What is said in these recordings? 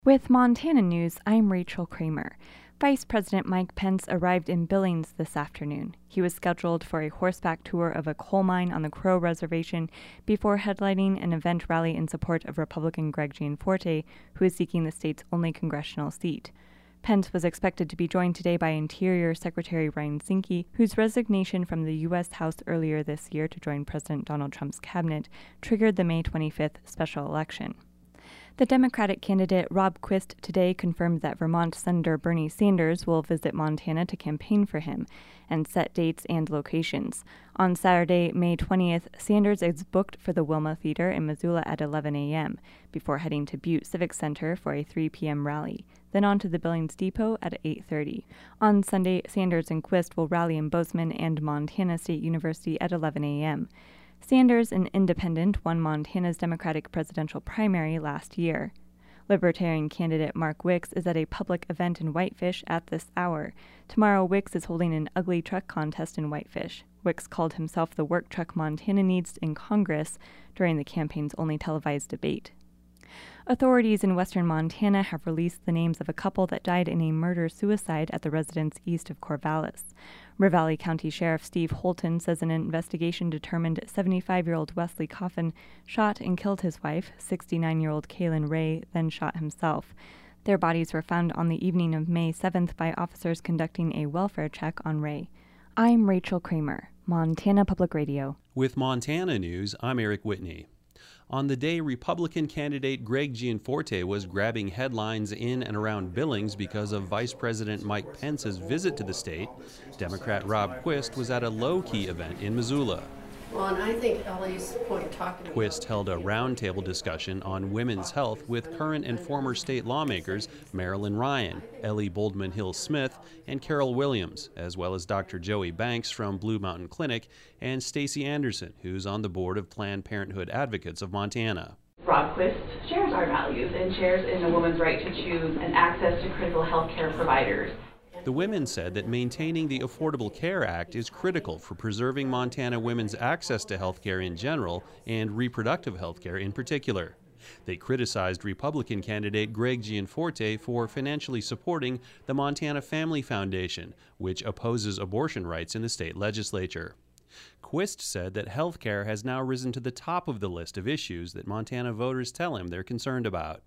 With Montana News, I'm Rachel Kramer. Vice President Mike Pence arrived in Billings this afternoon. He was scheduled for a horseback tour of a coal mine on the Crow Reservation before headlining an event rally in support of Republican Greg Gianforte, who is seeking the state's only congressional seat. Pence was expected to be joined today by Interior Secretary Ryan Zinke, whose resignation from the U.S. House earlier this year to join President Donald Trump's cabinet triggered the May 25th special election. The Democratic candidate Rob Quist today confirmed that Vermont Senator Bernie Sanders will visit Montana to campaign for him and set dates and locations. On Saturday, May 20th, Sanders is booked for the Wilma Theater in Missoula at 11 a.m., before heading to Butte Civic Center for a 3 p.m. rally, then on to the Billings Depot at 8:30. On Sunday, Sanders and Quist will rally in Bozeman and Montana State University at 11 a.m. Sanders, an independent, won Montana's Democratic presidential primary last year. Libertarian candidate Mark Wicks is at a public event in Whitefish at this hour. Tomorrow, Wicks is holding an ugly truck contest in Whitefish. Wicks called himself the work truck Montana needs in Congress during the campaign's only televised debate. Authorities in western Montana have released the names of a couple that died in a murder-suicide at the residence east of Corvallis. Ravalli County Sheriff Steve Holton says an investigation determined 75-year-old Wesley Coffin shot and killed his wife, 69-year-old Kaylin Ray, then shot himself. Their bodies were found on the evening of May 7th by officers conducting a welfare check on Ray. I'm Rachel Kramer, Montana Public Radio. With Montana News, I'm Eric Whitney. On the day Republican candidate Greg Gianforte was grabbing headlines in and around Billings because of Vice President Mike Pence's visit to the state, Democrat Rob Quist was at a low-key event in Missoula. Well, and I think Ellie's point of talking about... Quist held a roundtable discussion on women's health with current and former state lawmakers Marilyn Ryan, Ellie Boldman Hill-Smith, and Carol Williams, as well as Dr. Joey Banks from Blue Mountain Clinic and Stacey Anderson, who's on the board of Planned Parenthood Advocates of Montana. Rob Quist shares our values and shares in a woman's right to choose and access to critical health care providers. The women said that maintaining the Affordable Care Act is critical for preserving Montana women's access to health care in general and reproductive health care in particular. They criticized Republican candidate Greg Gianforte for financially supporting the Montana Family Foundation, which opposes abortion rights in the state legislature. Quist said that health care has now risen to the top of the list of issues that Montana voters tell him they're concerned about.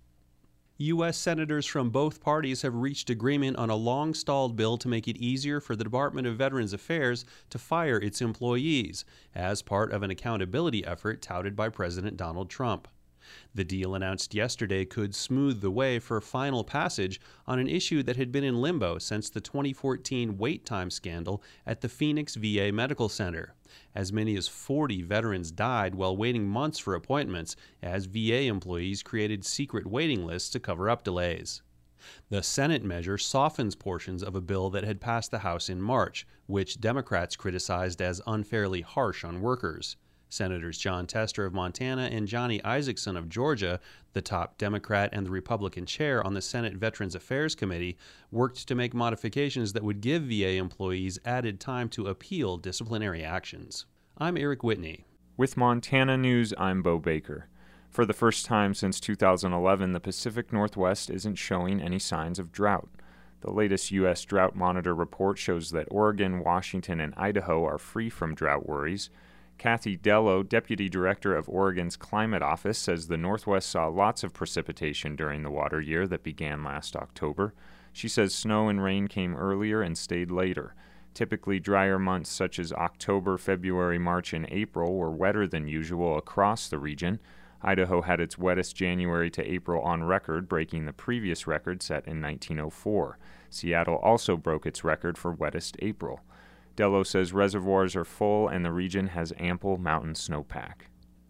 U.S. senators from both parties have reached agreement on a long-stalled bill to make it easier for the Department of Veterans Affairs to fire its employees, as part of an accountability effort touted by President Donald Trump. The deal announced yesterday could smooth the way for final passage on an issue that had been in limbo since the 2014 wait time scandal at the Phoenix VA Medical Center. As many as 40 veterans died while waiting months for appointments as VA employees created secret waiting lists to cover up delays. The Senate measure softens portions of a bill that had passed the House in March, which Democrats criticized as unfairly harsh on workers. Senators Jon Tester of Montana and Johnny Isakson of Georgia, the top Democrat and the Republican chair on the Senate Veterans Affairs Committee, worked to make modifications that would give VA employees added time to appeal disciplinary actions. I'm Eric Whitney. With Montana News, I'm Bo Baker. For the first time since 2011, the Pacific Northwest isn't showing any signs of drought. The latest U.S. Drought Monitor report shows that Oregon, Washington, and Idaho are free from drought worries. Kathy Dello, Deputy Director of Oregon's Climate Office, says the Northwest saw lots of precipitation during the water year that began last October. She says snow and rain came earlier and stayed later. Typically, drier months such as October, February, March, and April were wetter than usual across the region. Idaho had its wettest January to April on record, breaking the previous record set in 1904. Seattle also broke its record for wettest April. Dello says reservoirs are full and the region has ample mountain snowpack.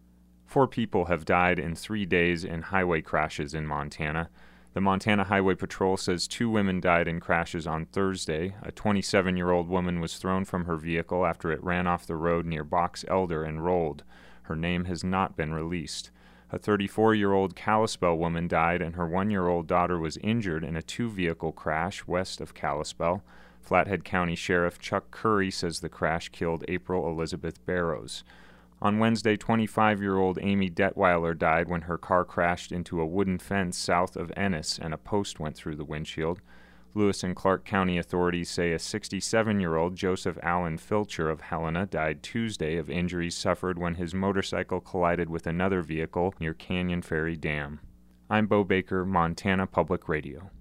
4 people have died in 3 days in highway crashes in Montana. The Montana Highway Patrol says 2 women died in crashes on Thursday. A 27-year-old woman was thrown from her vehicle after it ran off the road near Box Elder and rolled. Her name has not been released. A 34-year-old Kalispell woman died and her 1-year-old daughter was injured in a 2-vehicle crash west of Kalispell. Flathead County Sheriff Chuck Curry says the crash killed April Elizabeth Barrows. On Wednesday, 25-year-old Amy Detweiler died when her car crashed into a wooden fence south of Ennis and a post went through the windshield. Lewis and Clark County authorities say a 67-year-old Joseph Allen Filcher of Helena died Tuesday of injuries suffered when his motorcycle collided with another vehicle near Canyon Ferry Dam. I'm Bo Baker, Montana Public Radio.